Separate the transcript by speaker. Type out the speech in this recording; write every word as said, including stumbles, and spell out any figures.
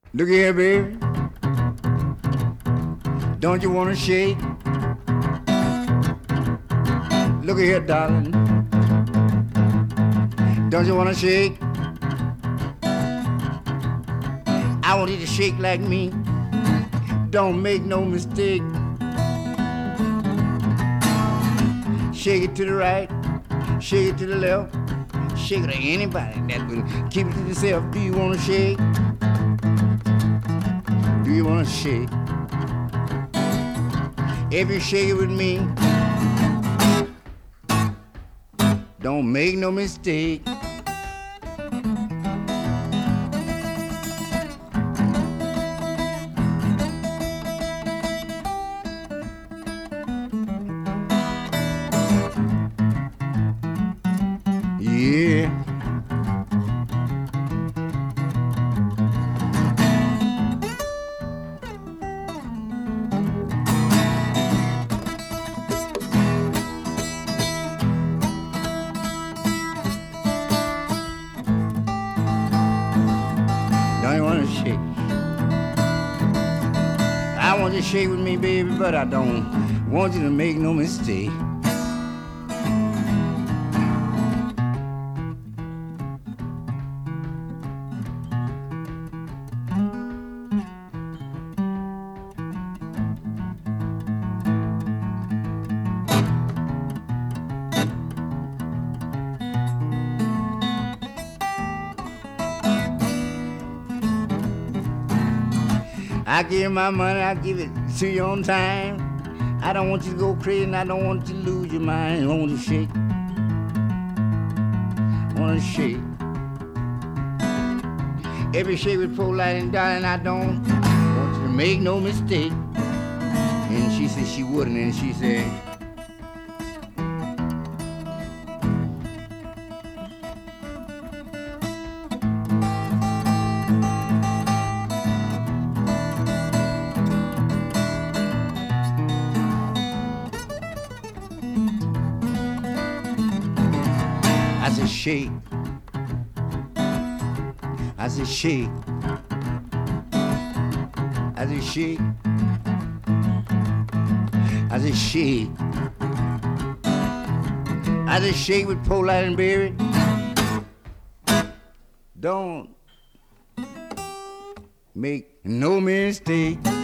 Speaker 1: Look here, baby. Don't you wanna shake? Look here, darling. Don't you wanna shake? I want you to shake like me. Don't make no mistake. Shake it to the right, shake it to the left, shake it to anybody that will keep it to yourself. Do you wanna shake? Do you wanna shake? If you shake it with me, don't make no mistake. Yeah. Don't you wanna shake? I want you to shake with me, baby, but I don't want you to make no mistake. I give you my money, I give it to you on time. I don't want you to go crazy and I don't want you to lose your mind. I want you to shake. I want to shake. Every shake with polite and darling, I don't want you to make no mistake. And she said she wouldn't, and she said, I said shake. I said shake. I said shake. I said shake. I said shake with polite and baby. Don't make no mistake.